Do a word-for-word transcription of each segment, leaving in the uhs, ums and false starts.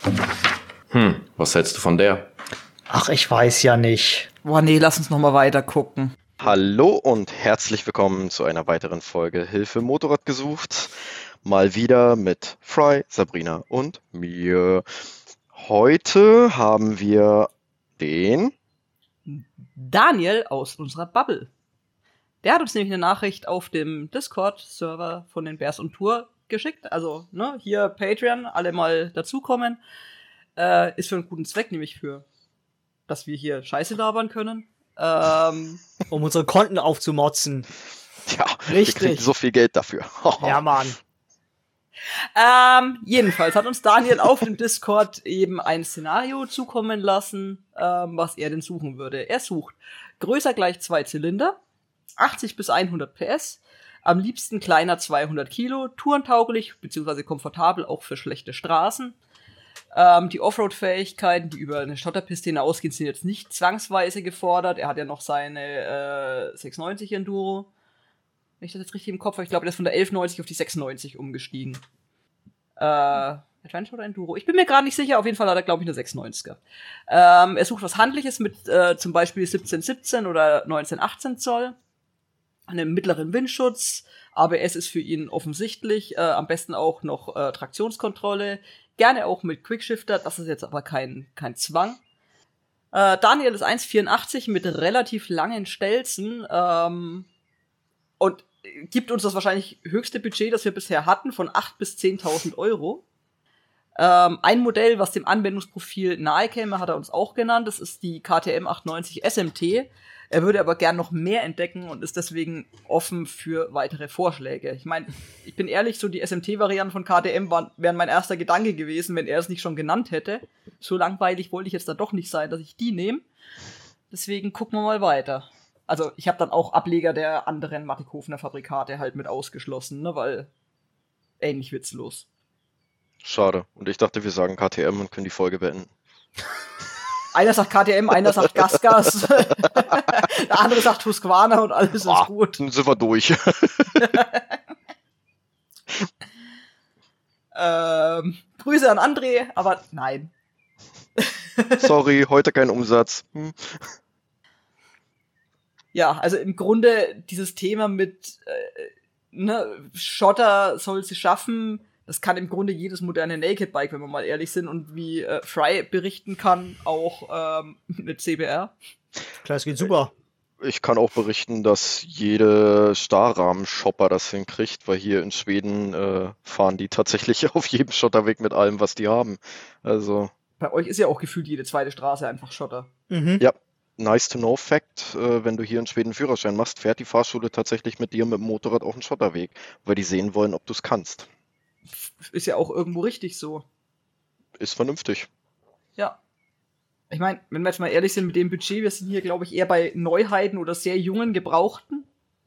Hm, was hältst du von der? Ach, ich weiß ja nicht. Boah, nee, lass uns nochmal weiter gucken. Hallo und herzlich willkommen zu einer weiteren Folge Hilfe Motorrad gesucht. Mal wieder mit Fry, Sabrina und mir. Heute haben wir den Daniel aus unserer Bubble. Der hat uns nämlich eine Nachricht auf dem Discord-Server von den Bears on Tour geschickt. Also, ne, hier Patreon, alle mal dazukommen. Äh, ist für einen guten Zweck, nämlich für, dass wir hier Scheiße labern können. Ähm, um unsere Konten aufzumotzen. Ja, richtig. Wir kriegen so viel Geld dafür. Ja, Mann. Ähm, jedenfalls hat uns Daniel auf dem Discord eben ein Szenario zukommen lassen, ähm, was er denn suchen würde. Er sucht größer gleich zwei Zylinder, achtzig bis hundert P S, am liebsten kleiner zweihundert Kilo, tourentauglich bzw. komfortabel auch für schlechte Straßen. Ähm, die Offroad-Fähigkeiten, die über eine Schotterpiste hinausgehen, sind jetzt nicht zwangsweise gefordert. Er hat ja noch seine äh, sechsundneunzig Enduro. Wenn ich das jetzt richtig im Kopf habe, ich glaube, der ist von der elf neunzig auf die sechs neunzig umgestiegen. Äh, Adventure oder Enduro? Ich bin mir gerade nicht sicher. Auf jeden Fall hat er, glaube ich, eine sechs neunziger. Ähm, er sucht was Handliches mit äh, zum Beispiel siebzehn siebzehn oder neunzehn achtzehn Zoll. Einen mittleren Windschutz. A B S ist für ihn offensichtlich. Äh, am besten auch noch äh, Traktionskontrolle. Gerne auch mit Quickshifter. Das ist jetzt aber kein, kein Zwang. Äh, Daniel ist eins vierundachtzig mit relativ langen Stelzen. Ähm, und gibt uns das wahrscheinlich höchste Budget, das wir bisher hatten, von acht bis zehntausend Euro. Ähm, ein Modell, was dem Anwendungsprofil nahe käme, hat er uns auch genannt. Das ist die K T M achtundneunzig S M T. Er würde aber gern noch mehr entdecken und ist deswegen offen für weitere Vorschläge. Ich meine, ich bin ehrlich, so die S M T-Varianten von K T M waren, wären mein erster Gedanke gewesen, wenn er es nicht schon genannt hätte. So langweilig wollte ich jetzt da doch nicht sein, dass ich die nehme. Deswegen gucken wir mal weiter. Also ich habe dann auch Ableger der anderen Mattighofener Fabrikate halt mit ausgeschlossen, ne, weil ähnlich witzlos. Schade. Und ich dachte, wir sagen K T M und können die Folge beenden. Einer sagt K T M, einer sagt Gasgas, der andere sagt Husqvarna und alles ist ah, gut. Dann sind wir durch. ähm, Grüße an André, aber nein. Sorry, heute kein Umsatz. Hm. Ja, also im Grunde dieses Thema mit äh, ne, Schotter soll sie schaffen, das kann im Grunde jedes moderne Naked Bike, wenn wir mal ehrlich sind, und wie äh, Fry berichten kann, auch ähm, mit C B R. Klar, es geht super. Ich kann auch berichten, dass jede Stahlrahmen-Shopper das hinkriegt, weil hier in Schweden äh, fahren die tatsächlich auf jedem Schotterweg mit allem, was die haben. Also bei euch ist ja auch gefühlt jede zweite Straße einfach Schotter. Mhm. Ja. Nice to know Fact, äh, wenn du hier in Schweden einen Führerschein machst, fährt die Fahrschule tatsächlich mit dir mit dem Motorrad auf den Schotterweg, weil die sehen wollen, ob du es kannst. Ist ja auch irgendwo richtig so. Ist vernünftig. Ja. Ich meine, wenn wir jetzt mal ehrlich sind mit dem Budget, wir sind hier, glaube ich, eher bei Neuheiten oder sehr jungen Gebrauchten.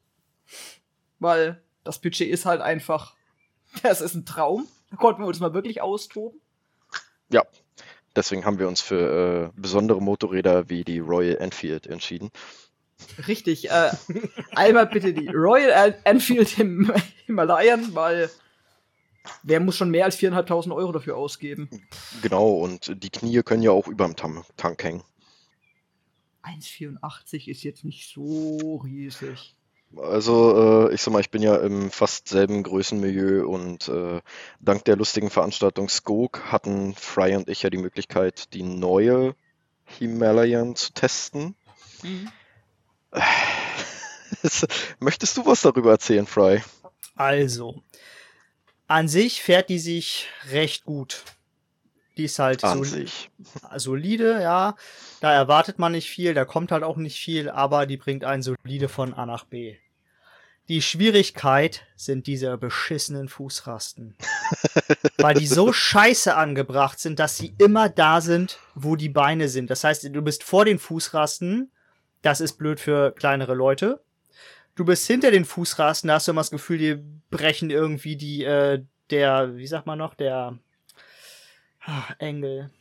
Weil das Budget ist halt einfach, das ist ein Traum. Da konnten wir uns mal wirklich austoben. Ja. Deswegen haben wir uns für äh, besondere Motorräder wie die Royal Enfield entschieden. Richtig. Äh, einmal bitte die Royal Enfield Him- Himalayan, weil wer muss schon mehr als viertausendfünfhundert Euro dafür ausgeben? Genau, und die Knie können ja auch überm Tam- Tank hängen. eins vierundachtzig ist jetzt nicht so riesig. Also, äh, ich sag mal, ich bin ja im fast selben Größenmilieu und äh, dank der lustigen Veranstaltung Skog hatten Fry und ich ja die Möglichkeit, die neue Himalayan zu testen. Mhm. Möchtest du was darüber erzählen, Fry? Also, an sich fährt die sich recht gut. Die ist halt An sol- sich. solide, ja. Da erwartet man nicht viel, da kommt halt auch nicht viel, aber die bringt einen solide von A nach B. Die Schwierigkeit sind diese beschissenen Fußrasten. Weil die so scheiße angebracht sind, dass sie immer da sind, wo die Beine sind. Das heißt, du bist vor den Fußrasten, das ist blöd für kleinere Leute. Du bist hinter den Fußrasten, da hast du immer das Gefühl, die brechen irgendwie die, äh, der, wie sagt man noch, der ah, Engel.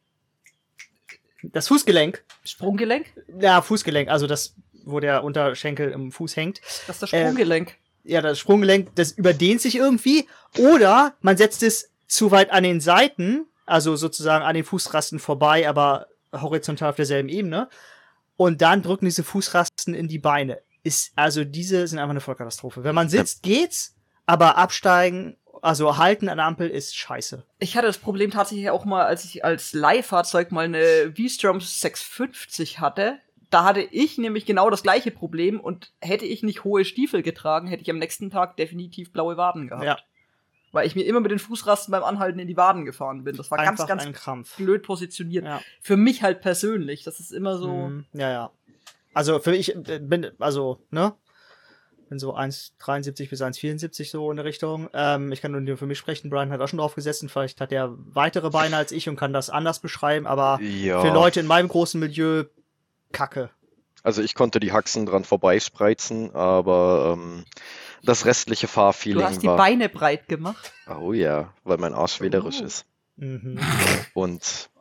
Das Fußgelenk. Sprunggelenk? Ja, Fußgelenk, also das, wo der Unterschenkel im Fuß hängt. Das ist das Sprunggelenk. Äh, ja, das Sprunggelenk, das überdehnt sich irgendwie. Oder man setzt es zu weit an den Seiten, also sozusagen an den Fußrasten vorbei, aber horizontal auf derselben Ebene. Und dann drücken diese Fußrasten in die Beine. Ist, also diese sind einfach eine Vollkatastrophe. Wenn man sitzt, geht's, aber absteigen, also halten an der Ampel ist scheiße. Ich hatte das Problem tatsächlich auch mal, als ich als Leihfahrzeug mal eine V-Strom sechshundertfünfzig hatte. Da hatte ich nämlich genau das gleiche Problem und hätte ich nicht hohe Stiefel getragen, hätte ich am nächsten Tag definitiv blaue Waden gehabt. Ja. Weil ich mir immer mit den Fußrasten beim Anhalten in die Waden gefahren bin. Das war einfach ganz, ganz ein Krampf. blöd positioniert. Ja. Für mich halt persönlich. Das ist immer so. Mhm. Ja, ja. Also für mich bin, also, ne? Bin so eins Komma dreiundsiebzig bis eins Komma vierundsiebzig so in der Richtung. Ähm, ich kann nur für mich sprechen. Brian hat auch schon drauf gesessen. Vielleicht hat er weitere Beine als ich und kann das anders beschreiben. Aber Ja. für Leute in meinem großen Milieu, Kacke. Also ich konnte die Haxen dran vorbeispreizen, aber ähm, das restliche Fahrfeeling Du hast die war... Beine breit gemacht. Oh ja, weil mein Arsch wählerisch Oh. ist. Mhm. Und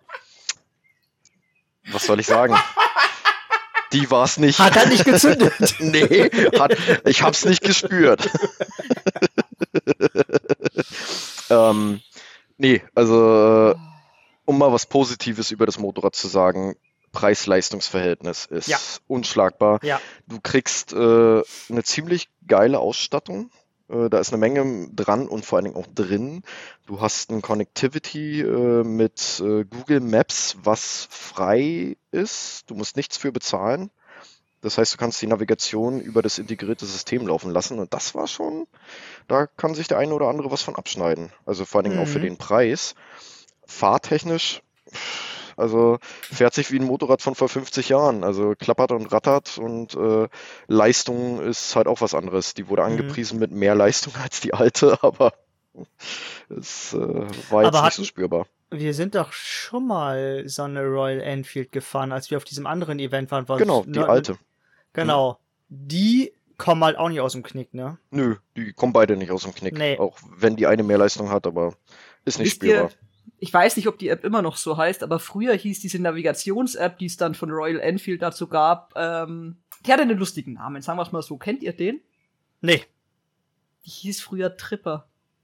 was soll ich sagen? Die war's nicht. Hat er nicht gezündet? Nee, hat, ich hab's nicht gespürt. ähm, nee, also äh, um mal was Positives über das Motorrad zu sagen, Preis-Leistungs-Verhältnis ist Ja. unschlagbar. Ja. Du kriegst äh, eine ziemlich geile Ausstattung. Äh, da ist eine Menge dran und vor allen Dingen auch drin. Du hast ein Connectivity äh, mit äh, Google Maps, was frei ist. Du musst nichts für bezahlen. Das heißt, du kannst die Navigation über das integrierte System laufen lassen. Und das war schon, da kann sich der eine oder andere was von abschneiden. Also vor allen Dingen auch für Mhm. den Preis. Fahrtechnisch, also fährt sich wie ein Motorrad von vor fünfzig Jahren. Also klappert und rattert und äh, Leistung ist halt auch was anderes. Die wurde Mhm. angepriesen mit mehr Leistung als die alte, aber es äh, war jetzt Aber nicht hat- so spürbar. Wir sind doch schon mal so eine Royal Enfield gefahren, als wir auf diesem anderen Event waren. was- Genau, die ne, alte. Genau. Die kommen halt auch nicht aus dem Knick, ne? Nö, die kommen beide nicht aus dem Knick. Nee. Auch wenn die eine mehr Leistung hat, aber ist nicht Wisst ihr, spürbar. ich weiß nicht, ob die App immer noch so heißt, aber früher hieß diese Navigations-App, die es dann von Royal Enfield dazu gab, ähm, die hatte einen lustigen Namen, sagen wir es mal so. Kennt ihr den? Nee. Die hieß früher Tripper.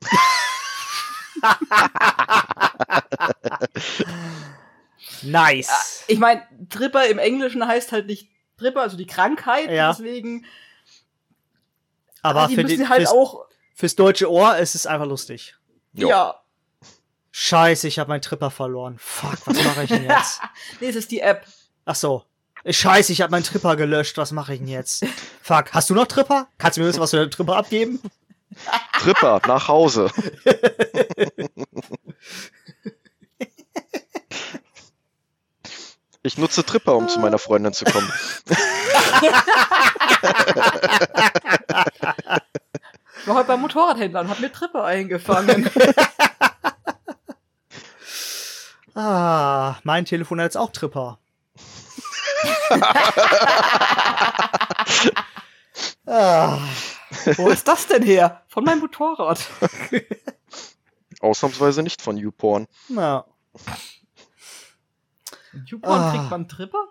Nice. Ich meine, Tripper im Englischen heißt halt nicht Tripper, also die Krankheit, Ja. deswegen Aber ah, die für müssen die, halt fürs, auch, fürs deutsche Ohr ist es einfach lustig. Jo. ja. Scheiße, ich habe meinen Tripper verloren. Fuck, was mache ich denn jetzt? Nee, es ist die App. Ach so. Scheiße, ich habe meinen Tripper gelöscht. Was mache ich denn jetzt? Fuck, hast du noch Tripper? Kannst du mir wissen, was für einen Tripper abgeben? Tripper, nach Hause. Ich nutze Tripper, um zu meiner Freundin zu kommen. Ich war heute beim Motorradhändler und hab mir Tripper eingefangen. Ah, mein Telefon hat jetzt auch Tripper. ah, Wo ist das denn her? Von meinem Motorrad. Ausnahmsweise nicht von YouPorn. na. In YouPorn Ah. kriegt man Tripper?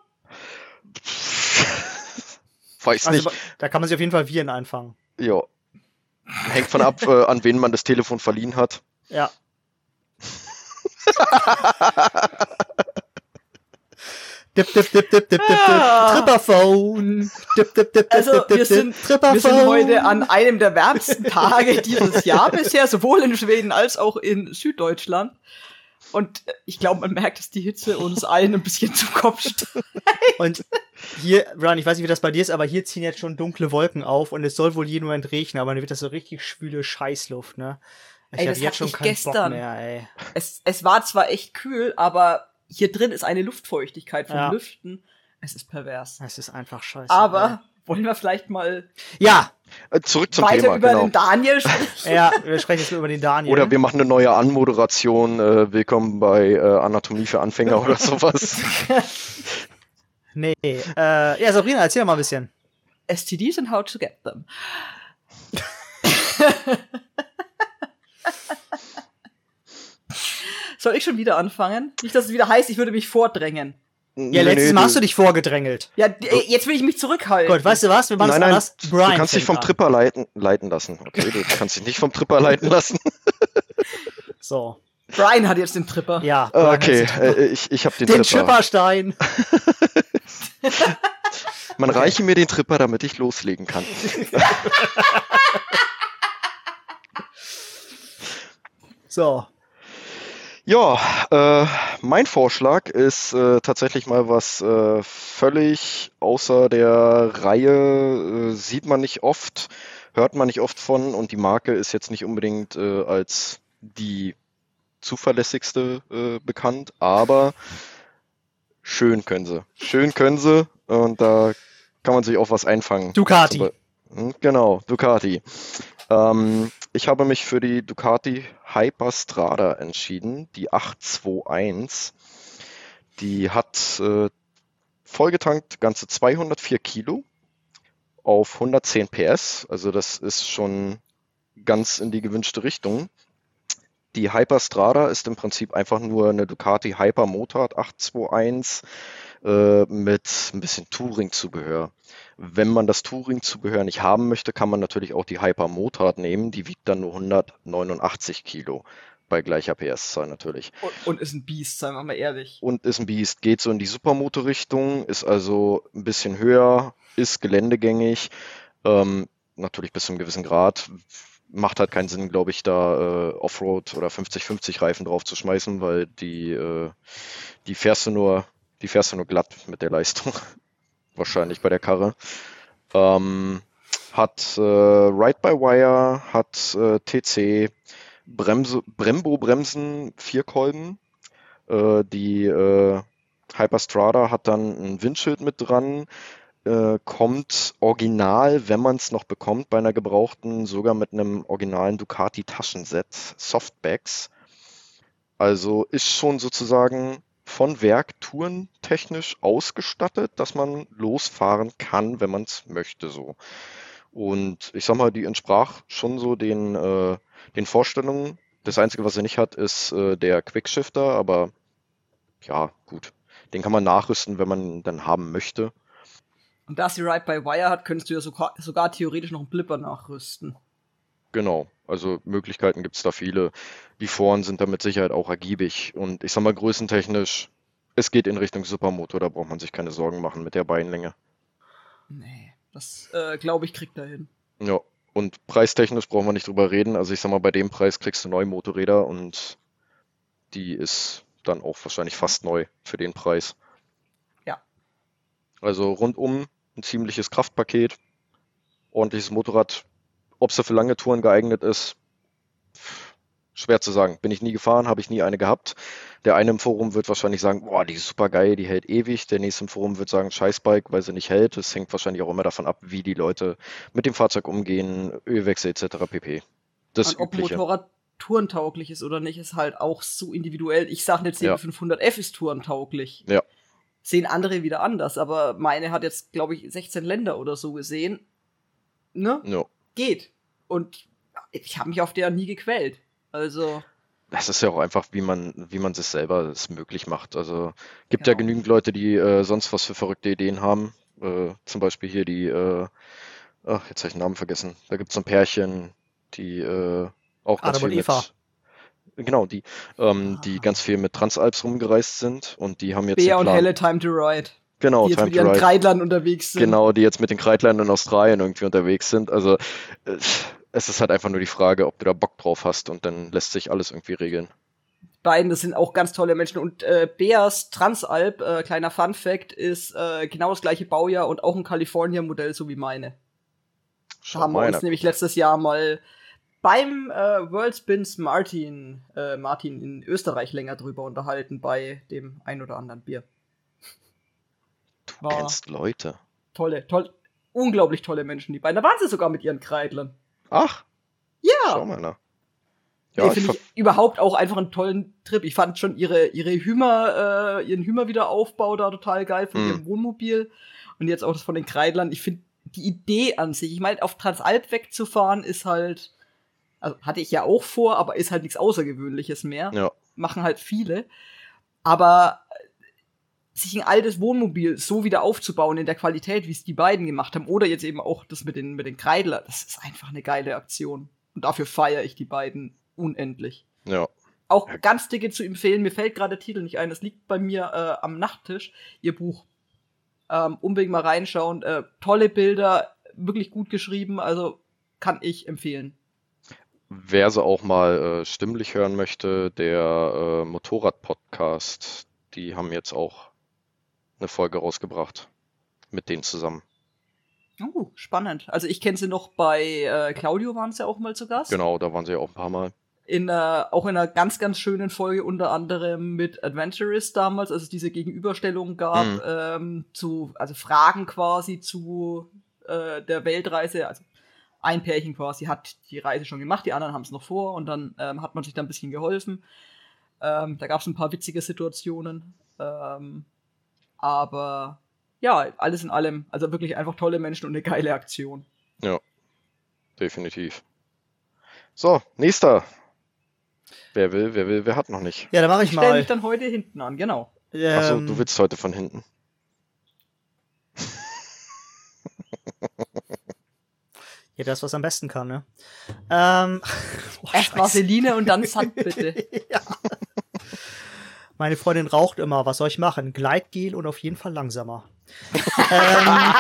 Weiß Also, nicht. da kann man sich auf jeden Fall Viren einfangen. Ja. Hängt von ab, äh, an wen man das Telefon verliehen hat. Ja. Dip, dip, dip, dip, dip, dip, dip. Ah. Tripperphone. Dip, dip, dip, dip, Also, dip, dip, wir sind- dip. Tripperphone. Wir sind heute an einem der wärmsten Tage dieses Jahr bisher, sowohl in Schweden als auch in Süddeutschland. Und ich glaube, man merkt, dass die Hitze uns allen ein bisschen zu Kopf steigt. Und hier, Brian, ich weiß nicht, wie das bei dir ist, aber hier ziehen jetzt schon dunkle Wolken auf und es soll wohl jeden Moment regnen, aber dann wird das so richtig schwüle Scheißluft, ne? Ich Ey, hab das jetzt hatte schon ich keinen Bock gestern. mehr, ey. Es, es war zwar echt kühl, aber hier drin ist eine Luftfeuchtigkeit vom Ja. Lüften. Es ist pervers. Es ist einfach scheiße. Aber wollen wir vielleicht mal ey. Ja, Äh, zurück zum weiter Thema, über genau. den Daniel sprechen? ja, wir sprechen jetzt mal über den Daniel. Oder wir machen eine neue Anmoderation. Äh, willkommen bei äh, Anatomie für Anfänger oder sowas. Nee, äh, ja, Sabrina, erzähl mal ein bisschen. S T Ds and how to get them. Soll ich schon wieder anfangen? Nicht, dass es wieder heißt, ich würde mich vordrängen. Ja, letztes Mal hast du dich vorgedrängelt. Ja, d- äh, jetzt will ich mich zurückhalten. Gut, weißt du was? Wir machen es Nein, nein, anders. du Brian kannst dich fängt vom an. Tripper leiten, leiten lassen. Okay, du kannst dich nicht vom Tripper leiten lassen. So. Brian hat jetzt den Tripper. Ja. Äh, okay, äh, ich, ich hab den, Den Tripper. Chipperstein. Man reiche mir den Tripper, damit ich loslegen kann. So. Ja, äh, mein Vorschlag ist äh, tatsächlich mal was äh, völlig außer der Reihe, äh, sieht man nicht oft, hört man nicht oft von und die Marke ist jetzt nicht unbedingt äh, als die zuverlässigste äh, bekannt, aber schön können sie. Schön können sie und da kann man sich auch was einfangen. Ducati. Zum Be- Hm, Genau, Ducati. Ähm, ich habe mich für die Ducati Hyperstrada entschieden, die acht zwei eins. Die hat äh, vollgetankt ganze zweihundertvier Kilo auf hundertzehn P S, also das ist schon ganz in die gewünschte Richtung. Die Hyperstrada ist im Prinzip einfach nur eine Ducati Hyper Motard acht zwei eins äh, mit ein bisschen Touring-Zubehör. Wenn man das Touring-Zubehör nicht haben möchte, kann man natürlich auch die Hyper Motard nehmen. Die wiegt dann nur hundertneunundachtzig Kilo bei gleicher P S-Zahl natürlich. Und, und ist ein Biest, seien wir mal ehrlich. Und ist ein Biest, geht so in die Supermoto-Richtung, ist also ein bisschen höher, ist geländegängig, ähm, natürlich bis zu einem gewissen Grad. Macht halt keinen Sinn, glaube ich, da äh, Offroad oder fünfzig fünfzig Reifen drauf zu schmeißen, weil die, äh, die fährst du nur, die fährst du nur glatt mit der Leistung. Wahrscheinlich bei der Karre. Ähm, hat äh, Ride-by-Wire, hat äh, T C, Bremse, Brembo-Bremsen, vier Kolben. Äh, die äh, Hyperstrada hat dann ein Windschild mit dran. Äh, kommt original, wenn man es noch bekommt, bei einer gebrauchten, sogar mit einem originalen Ducati Taschenset, Softbags. Also ist schon sozusagen von Werk tourentechnisch ausgestattet, dass man losfahren kann, wenn man es möchte so. Und ich sag mal, die entsprach schon so den, äh, den Vorstellungen. Das Einzige, was er nicht hat, ist äh, der Quickshifter, aber ja, gut. Den kann man nachrüsten, wenn man ihn dann haben möchte. Und da sie Ride-by-Wire hat, könntest du ja sogar, sogar theoretisch noch einen Blipper nachrüsten. Genau, also Möglichkeiten gibt es da viele. Die Foren sind da mit Sicherheit auch ergiebig. Und ich sag mal, größentechnisch, es geht in Richtung Supermoto, da braucht man sich keine Sorgen machen mit der Beinlänge. Nee, das äh, glaube ich, kriegt er hin. Ja, und preistechnisch brauchen wir nicht drüber reden. Also ich sag mal, bei dem Preis kriegst du neue Motorräder und die ist dann auch wahrscheinlich fast neu für den Preis. Ja. Also rundum ein ziemliches Kraftpaket, ordentliches Motorrad. Ob sie für lange Touren geeignet ist, schwer zu sagen. Bin ich nie gefahren, habe ich nie eine gehabt. Der eine im Forum wird wahrscheinlich sagen, boah, die ist super geil, die hält ewig. Der nächste im Forum wird sagen, Scheißbike, weil sie nicht hält. Das hängt wahrscheinlich auch immer davon ab, wie die Leute mit dem Fahrzeug umgehen, Ölwechsel et cetera pp. Das Und ob Übliche. Motorrad tourentauglich ist oder nicht, ist halt auch so individuell. Ich sage nicht, Ja. C B fünfhundert F ist tourentauglich. Ja. Sehen andere wieder anders, aber meine hat jetzt, glaube ich, sechzehn Länder oder so gesehen. Ne? Ja. Geht. Und ich habe mich auf der nie gequält. Also, Das ist ja auch einfach, wie man, wie man sich selber es möglich macht. Also gibt Genau. ja genügend Leute, die äh, sonst was für verrückte Ideen haben. Äh, zum Beispiel hier die, äh, ach, jetzt habe ich den Namen vergessen. Da gibt es so ein Pärchen, die äh, auch ganz Adam und viel Eva. mit, genau, die, ähm, Ah. die ganz viel mit Transalps rumgereist sind und die haben jetzt Bea den und Plan. Helle Time to Ride. Genau, die jetzt Time mit to ihren Ride. Kreidlern unterwegs sind. Genau, die jetzt mit den Kreidlern in Australien irgendwie unterwegs sind. Also äh, es ist halt einfach nur die Frage, ob du da Bock drauf hast und dann lässt sich alles irgendwie regeln. Beiden, das sind auch ganz tolle Menschen. Und äh, Beas Transalp, äh, kleiner Fun Fact, ist äh, genau das gleiche Baujahr und auch ein California-Modell, so wie meine. Da Schau haben wir mal uns einer. nämlich letztes Jahr mal beim äh, World Spins Martin, äh, Martin in Österreich länger drüber unterhalten, bei dem ein oder anderen Bier. Du War kennst Leute. tolle, toll, unglaublich tolle Menschen, die beiden. Da waren sie sogar mit ihren Kreidlern. Ach, Ja, schau mal nach. nee, Ja, ich finde ver- ich überhaupt auch einfach einen tollen Trip. Ich fand schon ihre, ihre Hümer, äh, ihren Hümer-Wiederaufbau da total geil von Mhm. ihrem Wohnmobil. Und jetzt auch das von den Kreidlern. Ich finde die Idee an sich, ich meine, auf Transalp wegzufahren ist halt, also hatte ich ja auch vor, aber ist halt nichts Außergewöhnliches mehr. ja, Machen halt viele. Aber sich ein altes Wohnmobil so wieder aufzubauen in der Qualität, wie es die beiden gemacht haben, oder jetzt eben auch das mit den, mit den Kreidler, das ist einfach eine geile Aktion. Und dafür feiere ich die beiden unendlich. ja. Auch Auch ganz dicke zu empfehlen. Mir fällt gerade der Titel nicht ein. Das liegt bei mir äh, am Nachttisch. Ihr Buch. Ähm, unbedingt mal reinschauen. Äh, tolle Bilder, wirklich gut geschrieben. Also kann ich empfehlen. Wer sie auch mal äh, stimmlich hören möchte, der äh, Motorrad-Podcast, die haben jetzt auch eine Folge rausgebracht. Mit denen zusammen. Oh, spannend. Also ich kenne sie noch bei äh, Claudio, waren sie auch mal zu Gast. Genau, da waren sie auch ein paar Mal. In, äh, auch in einer ganz, ganz schönen Folge, unter anderem mit Adventurist damals, als es diese Gegenüberstellung gab, Mhm. ähm, zu, also Fragen quasi zu äh, der Weltreise. Also ein Pärchen quasi hat die Reise schon gemacht, die anderen haben es noch vor und dann ähm, hat man sich da ein bisschen geholfen. Ähm, da gab es ein paar witzige Situationen. Ähm, aber ja, alles in allem, also wirklich einfach tolle Menschen und eine geile Aktion. Ja, definitiv. So, nächster. Wer will, wer will, wer hat noch nicht? Ja, da mache ich, Ich stelle mal. mich dann heute hinten an, genau. Ähm, Achso, du willst heute von hinten. Ja, das, was am besten kann, ne? Ähm, oh, Erst Scheiße. Vaseline und dann Sand, bitte. Ja. Meine Freundin raucht immer. Was soll ich machen? Gleitgel und auf jeden Fall langsamer. ähm,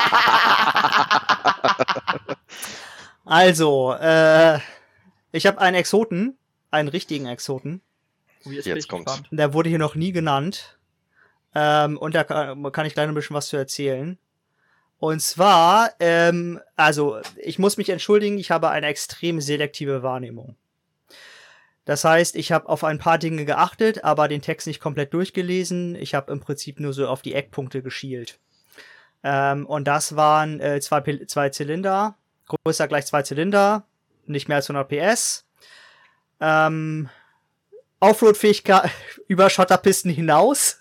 also, äh, ich habe einen Exoten, einen richtigen Exoten. Oh, jetzt Jetzt bin ich kommt's. gespannt. Der wurde hier noch nie genannt. Ähm, und da kann, kann ich gleich ein bisschen was zu erzählen. Und zwar, ähm, also, ich muss mich entschuldigen, ich habe eine extrem selektive Wahrnehmung. Das heißt, ich habe auf ein paar Dinge geachtet, aber den Text nicht komplett durchgelesen. Ich habe im Prinzip nur so auf die Eckpunkte geschielt. Ähm, und das waren äh, zwei, Pil- zwei Zylinder, größer gleich zwei Zylinder, nicht mehr als hundert P S. Ähm, Offroad-Fähigkeit über Schotterpisten hinaus.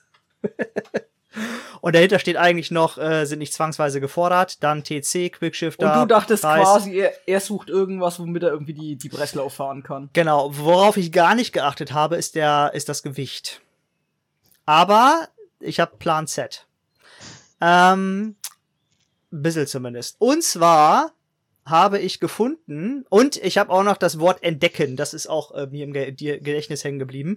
Und dahinter steht eigentlich noch, äh, sind nicht zwangsweise gefordert. Dann T C, Quickshifter. Und du dachtest Preis. quasi, er, er sucht irgendwas, womit er irgendwie die, die Breslau fahren kann. Genau, worauf ich gar nicht geachtet habe, ist, der, ist das Gewicht. Aber ich habe Plan Z. Ähm, bisschen zumindest. Und zwar habe ich gefunden, und ich habe auch noch das Wort entdecken, das ist auch äh, mir im Ge die Gedächtnis hängen geblieben.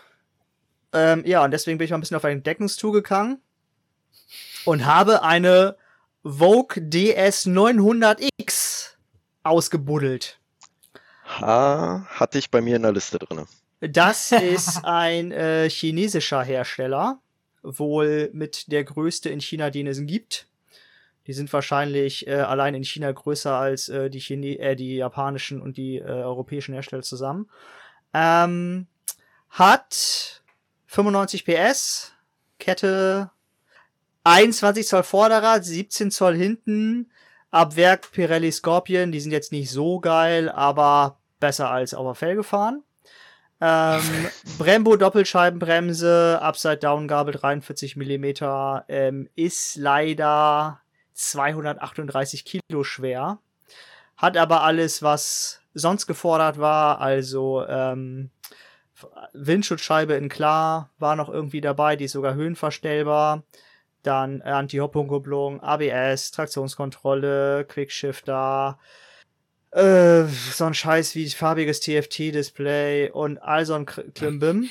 Ähm, ja, und deswegen bin ich mal ein bisschen auf eine Entdeckungstour gegangen und habe eine Vogue D S neunhundert X ausgebuddelt. Ha, hatte ich bei mir in der Liste drin. Das ist ein äh, chinesischer Hersteller, wohl mit der größte in China, den es gibt. Die sind wahrscheinlich äh, allein in China größer als äh, die, Chine äh, die japanischen und die äh, europäischen Hersteller zusammen. Ähm, hat fünfundneunzig P S, Kette einundzwanzig Zoll Vorderrad, siebzehn Zoll hinten, ab Werk Pirelli Scorpion, die sind jetzt nicht so geil, aber besser als auf der Felge fahren. Ähm, Brembo Doppelscheibenbremse, Upside-Down-Gabel dreiundvierzig Millimeter, ähm, ist leider zweihundertachtunddreißig Kilo schwer. Hat aber alles, was sonst gefordert war, also ähm, Windschutzscheibe in klar war noch irgendwie dabei, die ist sogar höhenverstellbar. Dann Anti-Hop-Kupplung, A B S, Traktionskontrolle, Quickshifter, äh, so ein Scheiß wie farbiges T F T-Display und all so ein Klimbim.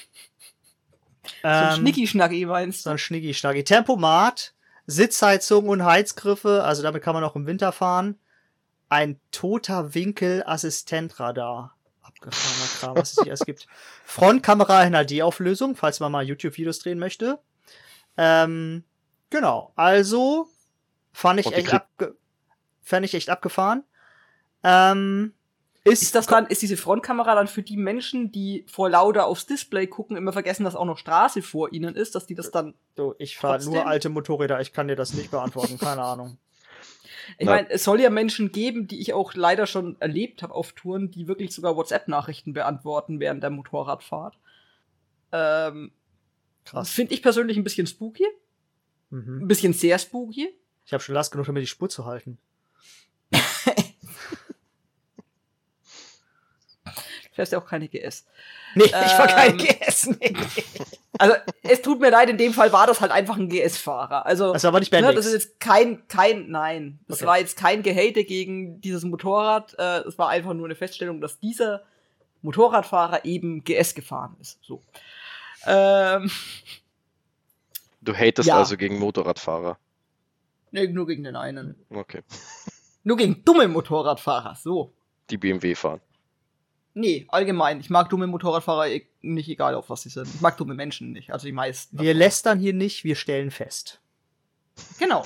So ein Schnicki-Schnacki meinst So du? ein Schnicki-Schnacki. Tempomat, Sitzheizung und Heizgriffe, also damit kann man auch im Winter fahren. Ein toter Winkel-Assistentradar. Abgefahrener Kram, was es hier erst gibt. Frontkamera in H D-Auflösung, falls man mal YouTube-Videos drehen möchte. Ähm, genau. Also fand ich Und die echt, Kli- abge fand ich echt abgefahren. Ähm, ist, Ist das dann, ist diese Frontkamera dann für die Menschen, die vor lauter aufs Display gucken, immer vergessen, dass auch noch Straße vor ihnen ist, dass die das dann. so, ich fahre trotzdem? nur alte Motorräder, ich kann dir das nicht beantworten, keine Ahnung. Ich Na. meine, es soll ja Menschen geben, die ich auch leider schon erlebt habe auf Touren, die wirklich sogar WhatsApp-Nachrichten beantworten während der Motorradfahrt. Ähm, Krass. Finde ich persönlich ein bisschen spooky. Mhm. Ein bisschen sehr spooky. Ich habe schon Last genug, um mir die Spur zu halten. Du fährst ja auch keine G S. Nee, ich war kein Ähm, G S. Nee. Also, es tut mir leid, in dem Fall war das halt einfach ein G S-Fahrer. Also, Das war aber nicht ne, Bendix. das ist jetzt kein, kein, nein. Das Okay. war jetzt kein Gehate gegen dieses Motorrad. Äh, es war einfach nur eine Feststellung, dass dieser Motorradfahrer eben G S gefahren ist. So. Ähm, Du hatest Ja. also gegen Motorradfahrer. nee, nur gegen den einen. Okay. Nur gegen dumme Motorradfahrer, so. Die B M W fahren. Nee, allgemein. Ich mag dumme Motorradfahrer e- nicht, egal auf was sie sind. Ich mag dumme Menschen nicht, also die meisten. Wir lästern hier nicht, wir stellen fest. Genau.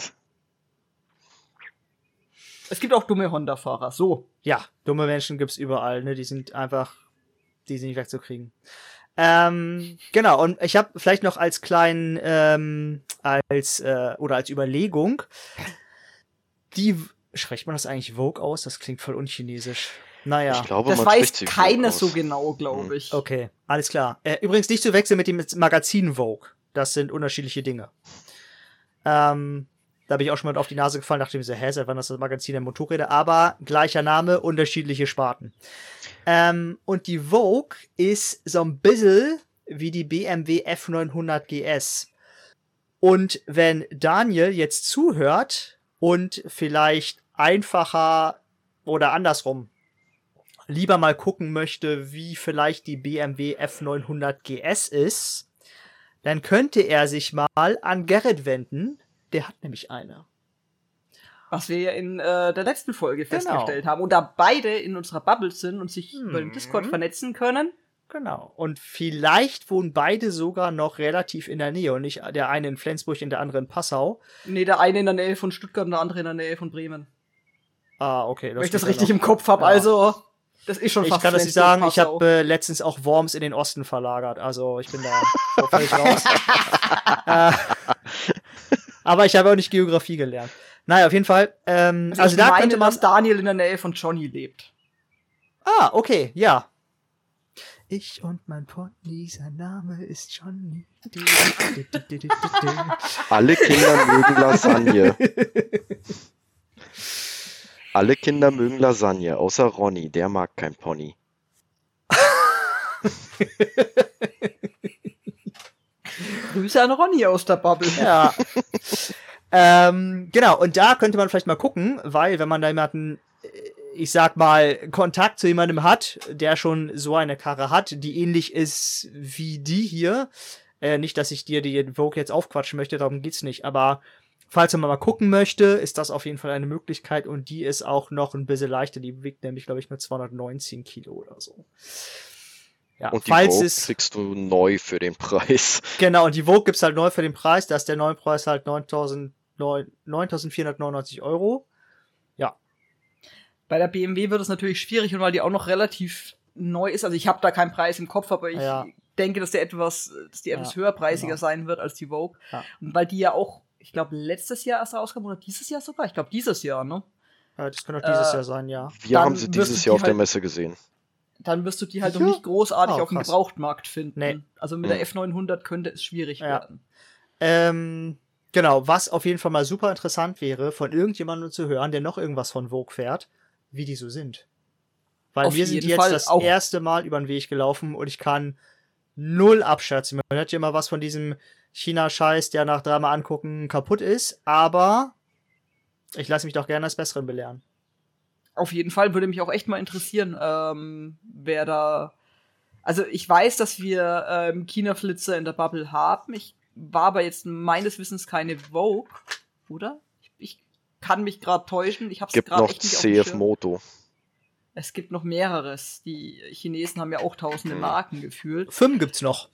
Es gibt auch dumme Honda-Fahrer, so. Ja, dumme Menschen gibt's überall, ne? Die sind einfach, die sind nicht wegzukriegen. Ähm, genau, und ich habe vielleicht noch als kleinen, ähm, als, äh, oder als Überlegung, die, spricht man das eigentlich Vogue aus? Das klingt voll unchinesisch. Naja. Ich glaube, Das man weiß spricht sie keiner aus. so genau, glaube ich. Okay, alles klar. Äh, übrigens nicht zu wechseln mit dem Magazin Vogue. Das sind unterschiedliche Dinge. Ähm, da bin ich auch schon mal auf die Nase gefallen, dachte mir so, hä, seit wann ist das Magazin der Motorräder? Aber gleicher Name, unterschiedliche Sparten. Ähm, und die Vogue ist so ein bisschen wie die B M W F neunhundert G S. Und wenn Daniel jetzt zuhört und vielleicht einfacher oder andersrum lieber mal gucken möchte, wie vielleicht die B M W F neunhundert G S ist, dann könnte er sich mal an Gerrit wenden. Der hat nämlich eine. Was wir ja in äh, der letzten Folge Genau. festgestellt haben. Und da beide in unserer Bubble sind und sich Hm. über den Discord vernetzen können. Genau. Und vielleicht wohnen beide sogar noch relativ in der Nähe und nicht der eine in Flensburg und der andere in Passau. Nee, der eine in der Nähe von Stuttgart und der andere in der Nähe von Bremen. Ah, okay. Wenn ich das geht ja richtig noch. im Kopf habe, Ja. also das ist schon Ich fast kann das nicht Flensburg, sagen, ich Passau. habe äh, letztens auch Worms in den Osten verlagert. Also ich bin da so völlig raus. äh, aber ich habe auch nicht Geografie gelernt. Naja, auf jeden Fall. Ähm, Also, also ich da meine, könnte man... dass Daniel in der Nähe von Johnny lebt. Ah, okay, ja. Ich und mein Pony, sein Name ist Johnny. Alle Kinder mögen Lasagne. Alle Kinder mögen Lasagne, außer Ronny, der mag kein Pony. Grüße an Ronny aus der Bubble. Ja. ähm, genau, und da könnte man vielleicht mal gucken, weil wenn man da jemanden, äh, ich sag mal, Kontakt zu jemandem hat, der schon so eine Karre hat, die ähnlich ist wie die hier, äh, nicht, dass ich dir die Vogue jetzt aufquatschen möchte, darum geht's nicht, aber falls man mal gucken möchte, ist das auf jeden Fall eine Möglichkeit und die ist auch noch ein bisschen leichter, die wiegt nämlich, glaube ich, nur zweihundertneunzehn Kilo oder so. Ja, Und die falls Vogue es kriegst du neu für den Preis. Genau, und die Vogue gibt's halt neu für den Preis. Da ist der neue Preis halt neuntausendvierhundertneunundneunzig Euro. Ja. Bei der B M W wird es natürlich schwierig, und weil die auch noch relativ neu ist. Also ich habe da keinen Preis im Kopf, aber ich Ja. denke, dass der etwas, dass die etwas Ja, höherpreisiger genau. sein wird als die Vogue. Ja. Und weil die ja auch, ich glaube, letztes Jahr erst rauskam oder dieses Jahr sogar. Ich glaube, dieses Jahr, ne? Ja, das kann auch dieses Äh, Jahr sein, ja. Wir Dann haben sie wirst du dieses die Jahr auf der halt- Messe gesehen. Dann wirst du die halt Ja? noch nicht großartig Oh, auf dem krass. Gebrauchtmarkt finden. Nee. Also mit Mhm. der F neunhundert könnte es schwierig Ja. werden. Ähm, genau, was auf jeden Fall mal super interessant wäre, von irgendjemandem zu hören, der noch irgendwas von Vogue fährt, wie die so sind. Weil Auf wir sind jeden jetzt Fall das auch- erste Mal über den Weg gelaufen und ich kann null abschätzen. Man hört ja immer was von diesem China-Scheiß, der nach dreimal angucken kaputt ist, aber ich lasse mich doch gerne als Besseren belehren. Auf jeden Fall würde mich auch echt mal interessieren, ähm, wer da. Also ich weiß, dass wir ähm, China-Flitzer in der Bubble haben. Ich war aber jetzt meines Wissens keine Vogue, oder? Ich, ich kann mich gerade täuschen. Ich hab's Gibt gerade noch echt nicht auf C dem F Schirm. Moto. Es gibt noch mehreres. Die Chinesen haben ja auch tausende Mhm. Marken gefühlt. Fünf gibt's noch.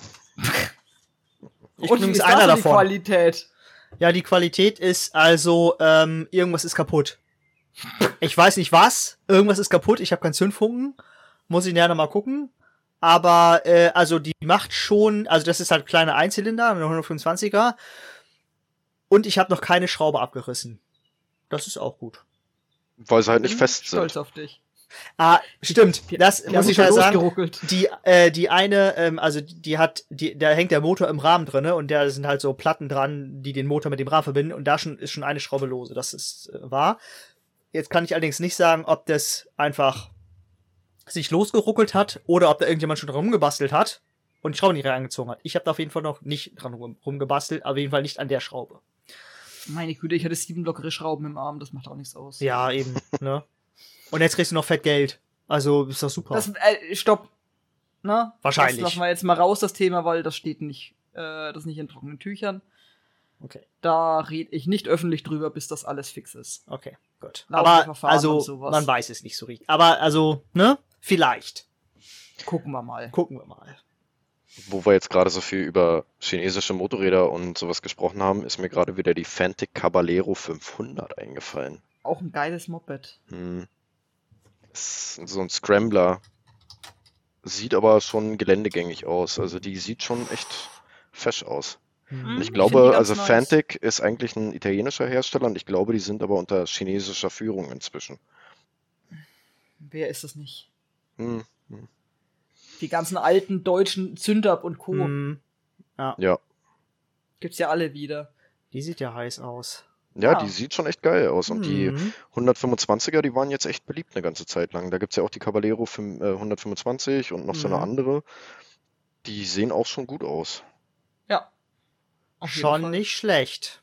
Ich Und bin wie übrigens ist einer da so die davon. Qualität? Ja, die Qualität ist also, ähm, irgendwas ist kaputt. Ich weiß nicht was, irgendwas ist kaputt, ich habe keinen Zündfunken, muss ich nachher noch mal gucken. Aber, äh, also die macht schon, also das ist halt kleine Einzylinder, eine hundertfünfundzwanziger. Und ich habe noch keine Schraube abgerissen. Das ist auch gut. Weil sie halt nicht Bin fest stolz sind. auf dich. Ah, stimmt, das Die muss haben ich schon ja sagen. losgeruckelt. Die, äh, die eine, ähm, also die hat, die, da hängt der Motor im Rahmen drinne und da sind halt so Platten dran, die den Motor mit dem Rahmen verbinden und da schon, ist schon eine Schraube lose, das ist äh, wahr. Jetzt kann ich allerdings nicht sagen, ob das einfach sich losgeruckelt hat oder ob da irgendjemand schon dran rumgebastelt hat und die Schraube nicht reingezogen hat. Ich habe da auf jeden Fall noch nicht dran rum, rumgebastelt, auf jeden Fall nicht an der Schraube. Meine Güte, ich hatte sieben lockere Schrauben im Arm, das macht auch nichts aus. Ja, eben, ne? Und jetzt kriegst du noch fett Geld. Also ist das super. Das, äh, stopp. Na? Wahrscheinlich. Das lassen wir jetzt mal raus, das Thema, weil das steht nicht, äh, das ist nicht in trockenen Tüchern. Okay. Da rede ich nicht öffentlich drüber, bis das alles fix ist. Okay, gut. Laufende Aber Verfahren also und sowas. man weiß es nicht so richtig. Aber also, ne? Vielleicht. Gucken wir mal. Gucken wir mal. Wo wir jetzt gerade so viel über chinesische Motorräder und sowas gesprochen haben, ist mir gerade wieder die Fantic Caballero fünfhundert eingefallen. Auch ein geiles Moped. Hm. Ist so ein Scrambler. Sieht aber schon geländegängig aus. Also die sieht schon echt fesch aus. Hm, Ich ich glaube, find die ganz also nice. Fantic ist eigentlich ein italienischer Hersteller und ich glaube, die sind aber unter chinesischer Führung inzwischen. Wer ist das nicht? Hm. hm. Die ganzen alten deutschen Zündab und Co. Hm, Ja. Gibt's ja alle wieder. die sieht ja heiß aus. Ja, Ja. die sieht schon echt geil aus. Und die Hm. hundertfünfundzwanziger, die waren jetzt echt beliebt eine ganze Zeit lang. Da gibt es ja auch die Caballero fün- äh, hundertfünfundzwanzig und noch so eine Mhm. andere. Die sehen auch schon gut aus. Ja. Auf jeden Schon Fall. nicht schlecht.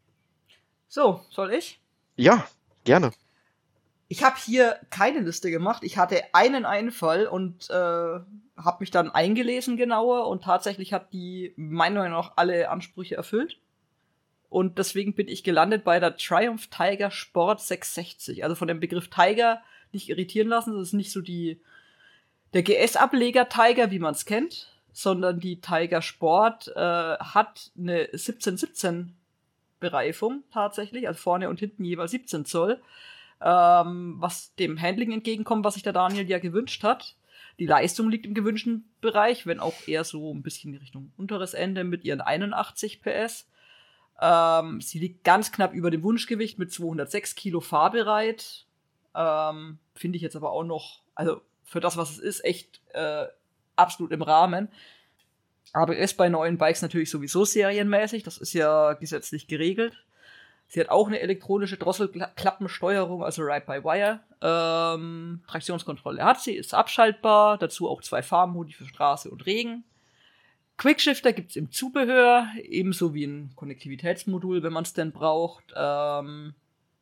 So, soll ich? Ja, gerne. Ich habe hier keine Liste gemacht. Ich hatte einen Einfall und äh, habe mich dann eingelesen genauer und tatsächlich hat die meiner Meinung nach alle Ansprüche erfüllt. Und deswegen bin ich gelandet bei der Triumph Tiger Sport sechshundertsechzig. Also von dem Begriff Tiger nicht irritieren lassen. Das ist nicht so die der G S-Ableger Tiger, wie man es kennt, sondern die Tiger Sport äh, hat eine siebzehn siebzehn Bereifung tatsächlich, also vorne und hinten jeweils siebzehn Zoll. Ähm, was dem Handling entgegenkommt, was sich der Daniel ja gewünscht hat. Die Leistung liegt im gewünschten Bereich, wenn auch eher so ein bisschen in Richtung unteres Ende mit ihren einundachtzig P S. Ähm, sie liegt ganz knapp über dem Wunschgewicht mit zweihundertsechs Kilo fahrbereit. Ähm, Finde ich jetzt aber auch noch, also für das, was es ist, echt äh, absolut im Rahmen. A B S bei neuen Bikes natürlich sowieso serienmäßig, das ist ja gesetzlich geregelt. Sie hat auch eine elektronische Drosselklappensteuerung, also Ride-by-Wire. Ähm, Traktionskontrolle hat sie, ist abschaltbar. Dazu auch zwei Fahrmodi für Straße und Regen. Quickshifter gibt's im Zubehör, ebenso wie ein Konnektivitätsmodul, wenn man es denn braucht. Ähm,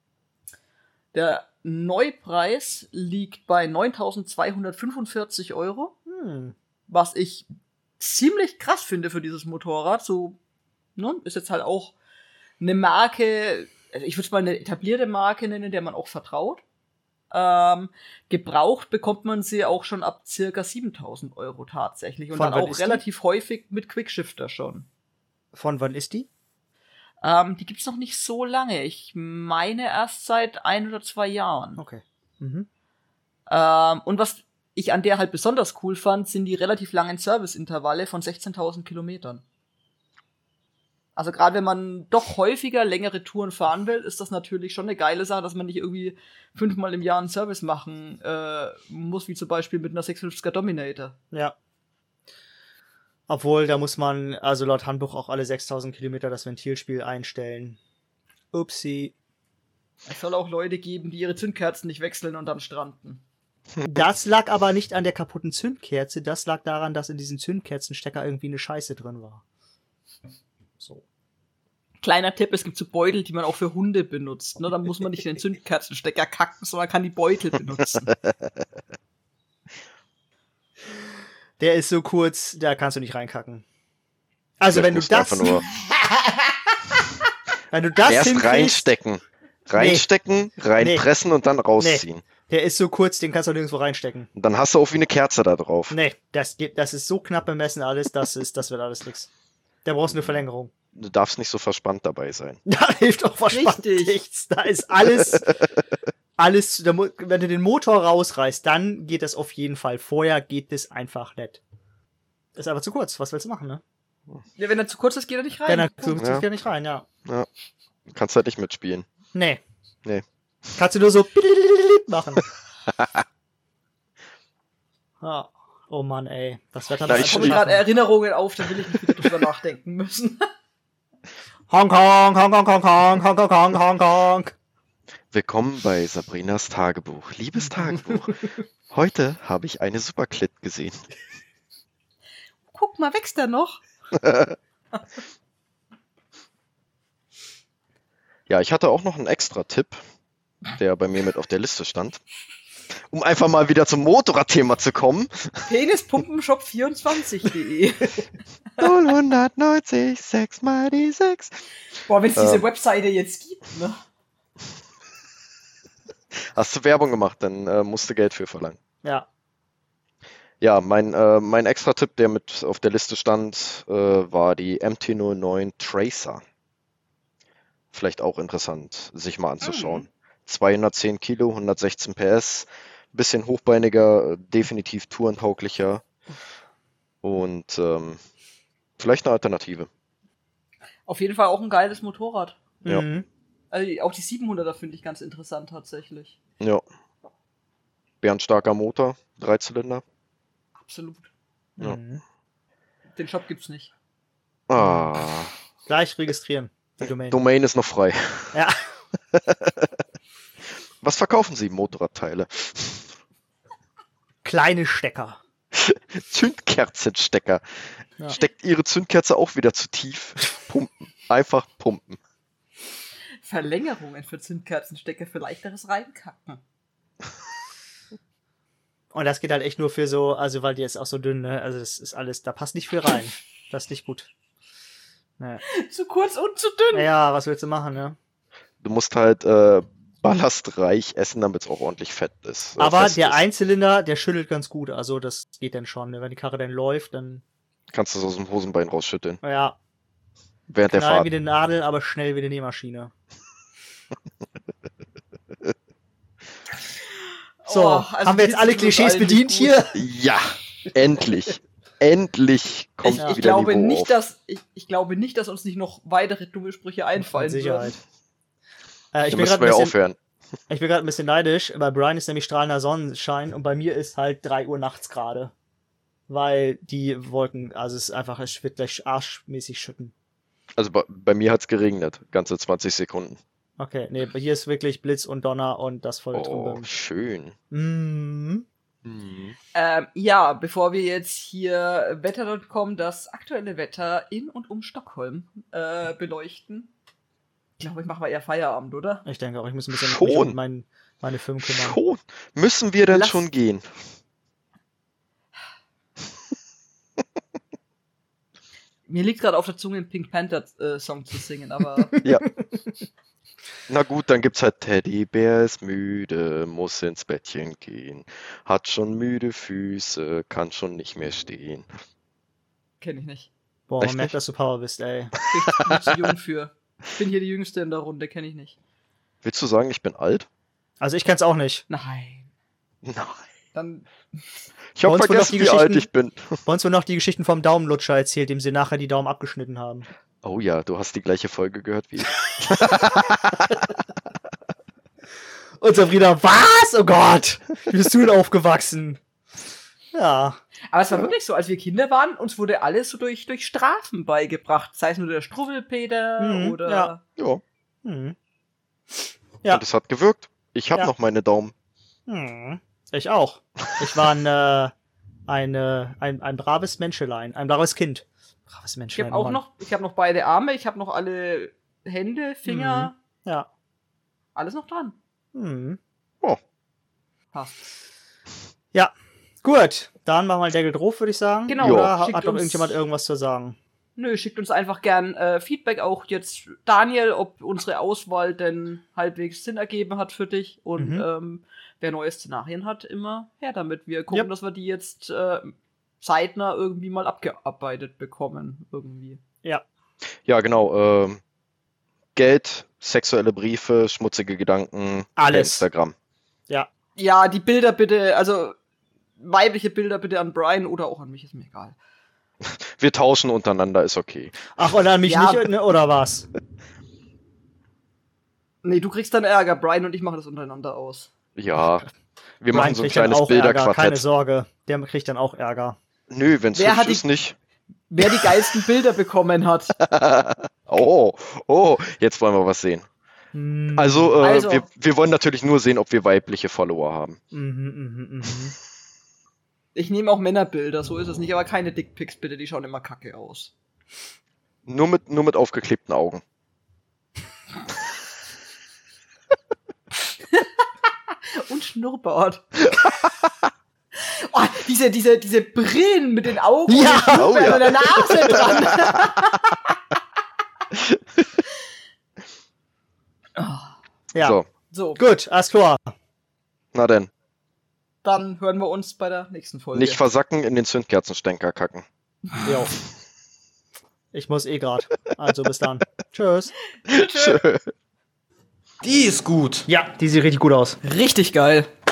der Neupreis liegt bei neuntausendzweihundertfünfundvierzig Euro, Hm. was ich ziemlich krass finde für dieses Motorrad. So, ne, ist jetzt halt auch eine Marke, also ich würde es mal eine etablierte Marke nennen, der man auch vertraut. Ähm, gebraucht bekommt man sie auch schon ab circa siebentausend Euro tatsächlich. Und Von dann wann auch ist die? relativ häufig mit Quickshifter schon. Von wann ist die? Ähm, die gibt's noch nicht so lange. Ich meine erst seit ein oder zwei Jahren. Okay. Mhm. Ähm, und was ich an der halt besonders cool fand, sind die relativ langen Serviceintervalle von sechzehntausend Kilometern. Also gerade wenn man doch häufiger längere Touren fahren will, ist das natürlich schon eine geile Sache, dass man nicht irgendwie fünfmal im Jahr einen Service machen äh, muss, wie zum Beispiel mit einer sechshundertfünfziger Dominator. Ja. Obwohl, da muss man, also laut Handbuch auch alle sechstausend Kilometer das Ventilspiel einstellen. Upsi. Es soll auch Leute geben, die ihre Zündkerzen nicht wechseln und dann stranden. Das lag aber nicht an der kaputten Zündkerze, das lag daran, dass in diesem Zündkerzenstecker irgendwie eine Scheiße drin war. So. Kleiner Tipp, es gibt so Beutel, die man auch für Hunde benutzt. Ne? Da muss man nicht in den Zündkerzenstecker kacken, sondern kann die Beutel benutzen. Der ist so kurz, da kannst du nicht reinkacken. Also Der wenn du muss das, einfach nur wenn du das erst hinkriegst, reinstecken. Reinstecken, reinpressen und dann rausziehen. der ist so kurz, den kannst du nirgendwo reinstecken. Und dann hast du auch wie eine Kerze da drauf. Nee, das geht, das ist so knapp bemessen alles, das ist, das wird alles nix. Da brauchst du eine Verlängerung. Du darfst nicht so verspannt dabei sein. Da hilft auch verspannt Richtig. nichts. Da ist alles, alles, da mu- wenn du den Motor rausreißt, dann geht das auf jeden Fall. Vorher geht das einfach nicht. Das ist einfach zu kurz. Was willst du machen, ne? Ja, wenn er zu kurz ist, geht er nicht rein. Wenn er so Punkt. Ja. ja. nicht rein, ja. Du kannst halt nicht mitspielen. Nee. Nee. Kannst du nur so machen. Ja. Oh Mann, ey. Das wird dann Na, Da ich- kommen gerade Erinnerungen auf, da will ich nicht wieder drüber nachdenken müssen. Hongkong, Hongkong, Hongkong, Hongkong, Hongkong, Hongkong. Willkommen bei Sabrinas Tagebuch. Liebes Tagebuch. Heute habe ich eine Superklit gesehen. Guck mal, wächst er noch? Ja, ich hatte auch noch einen extra Tipp, der bei mir mit auf der Liste stand. Um einfach mal wieder zum Motorradthema zu kommen. Penispumpenshop vierundzwanzig punkt de null hundertneunzig, sechs mal die sechs. Boah, wenn es diese Ähm. Webseite jetzt gibt, ne? Hast du Werbung gemacht, dann äh, musst du Geld für verlangen. Ja. Ja, mein, äh, mein Extra-Tipp, der mit auf der Liste stand, äh, war die M T null neun Tracer. Vielleicht auch interessant, sich mal anzuschauen. Mhm. zweihundertzehn Kilo, hundertsechzehn P S, bisschen hochbeiniger, definitiv tourentauglicher und ähm, vielleicht eine Alternative. Auf jeden Fall auch ein geiles Motorrad. Ja. Mhm. Also auch die siebenhunderter finde ich ganz interessant tatsächlich. Ja. Bärenstarker Motor, Dreizylinder. Absolut. Ja. Mhm. Den Shop gibt's nicht. Ah, Gleich registrieren. Die Domain. Domain ist noch frei. Ja. Was verkaufen Sie? Motorradteile. Kleine Stecker. Zündkerzenstecker. Ja. Steckt Ihre Zündkerze auch wieder zu tief? Pumpen. Einfach pumpen. Verlängerungen für Zündkerzenstecker für leichteres Reinkacken. Und das geht halt echt nur für so, also weil die ist auch so dünn, ne? Also das ist alles, da passt nicht viel rein. Das ist nicht gut. Naja. Zu kurz und zu dünn. Ja, was willst du machen, ne? Du musst halt äh, ballastreich essen, damit es auch ordentlich fett ist. äh, Aber fest der ist. Einzylinder, der schüttelt ganz gut. Also das geht dann schon. Ne? Wenn die Karre dann läuft, dann, Kannst du es aus dem Hosenbein rausschütteln. ja, Während der knall Fahrt. wie eine Nadel, aber schnell wie eine Nähmaschine. So, Oh, also haben wir jetzt geht's alle uns Klischees allen bedient nicht hier? Ja, endlich. Endlich kommt Ich, Ja. ich, wieder glaube Niveau nicht, auf. dass, ich, ich glaube nicht, dass uns nicht noch weitere dumme Sprüche einfallen Mit Sicherheit. würden. Äh, ich, Dann bin müssen grad wir ein ja bisschen, aufhören. ich bin gerade ein bisschen neidisch, weil Brian ist nämlich strahlender Sonnenschein und bei mir ist halt drei Uhr nachts gerade. Weil die Wolken, also es ist einfach, es wird gleich arschmäßig schütten. Also bei, bei mir hat es geregnet. Ganze zwanzig Sekunden. Okay, nee, hier ist wirklich Blitz und Donner und das voll Oh, drin. schön. Mhm. Mhm. Ähm, ja, bevor wir jetzt hier wetter Punkt com, das aktuelle Wetter in und um Stockholm, äh, beleuchten. Ich glaube, ich mache mal eher Feierabend, oder? Ich denke auch, ich muss ein bisschen Schon. mich um mein, meine Firmen kümmern. Schon. Müssen wir denn Lass- schon gehen? Mir liegt gerade auf der Zunge, einen Pink Panther äh, Song zu singen, aber Ja. Na gut, dann gibt's halt Teddybär ist müde, muss ins Bettchen gehen, hat schon müde Füße, kann schon nicht mehr stehen. kenne ich nicht. Boah, man Echt merkt, nicht? dass du Power bist, ey. Ich bin zu jung für. Ich bin hier die Jüngste in der Runde, kenne ich nicht. Willst du sagen, ich bin alt? Also ich kenn's auch nicht. Nein. Nein. Dann Ich habe Bei uns wurden auch vergessen, die wie alt Geschichten- ich bin. Bei uns wurden noch die Geschichten vom Daumenlutscher erzählt, dem sie nachher die Daumen abgeschnitten haben. Oh ja, du hast die gleiche Folge gehört wie ich. Und Sabrina, was? Oh Gott! Wie bist du denn aufgewachsen? Ja. Aber es war wirklich so, als wir Kinder waren, uns wurde alles so durch, durch Strafen beigebracht. Sei es nur der Struwwelpeter Mhm, oder. ja. Ja, Hm. Ja. und es hat gewirkt. Ich habe Ja. noch meine Daumen. Hm. Ich auch. Ich war ein, äh, eine, ein, ein braves Menschelein. Ein braves Kind. Braves Ich Menschelein. habe auch Mann. noch, ich habe noch beide Arme, ich habe noch alle Hände, Finger, Ja. alles noch dran. Hm. Passt. Ja. Gut. Dann machen wir den Deckel drauf, würde ich sagen. Genau, Oder ha- schickt hat doch uns- irgendjemand irgendwas zu sagen? Nö, schickt uns einfach gern äh, Feedback auch jetzt, Daniel, ob unsere Auswahl denn halbwegs Sinn ergeben hat für dich. Und Mhm. ähm, wer neue Szenarien hat, immer her damit. Wir gucken, Yep. dass wir die jetzt äh, zeitnah irgendwie mal abgearbeitet bekommen. Irgendwie. Ja. Ja, genau. Ähm, Geld, sexuelle Briefe, schmutzige Gedanken, per Alles. Instagram. Ja. Ja, die Bilder bitte, also weibliche Bilder bitte an Brian oder auch an mich, ist mir egal. Wir tauschen untereinander, ist okay. Ach, oder an mich Ja. nicht, ne, oder was? Nee, du kriegst dann Ärger. Brian und ich machen das untereinander aus. Ja, wir Brian machen so ein kriegt dann kleines auch Ärger, keine Bilderquartett. Sorge. Der kriegt dann auch Ärger. Nö, wenn's Wer hübsch hat die- ist, nicht. Wer die geilsten Bilder bekommen hat. Oh, oh, jetzt wollen wir was sehen. Hm. Also, äh, Also. Wir, wir wollen natürlich nur sehen, ob wir weibliche Follower haben. Mhm, mhm, mhm. Ich nehme auch Männerbilder, so ist es nicht, aber keine Dickpics bitte, die schauen immer kacke aus. Nur mit, nur mit aufgeklebten Augen. Und Schnurrbart. Oh, diese, diese, diese Brillen mit den Augen Ja. und, den Oh, ja. und der Nase dran. Ja. So, So, Gut, alles klar. na denn. dann hören wir uns bei der nächsten Folge. Nicht versacken, in den Zündkerzenstänker kacken. Jo. Ich muss eh grad. Also bis dann. Tschüss. Tschö. Die ist gut. Ja, die sieht richtig gut aus. Richtig geil.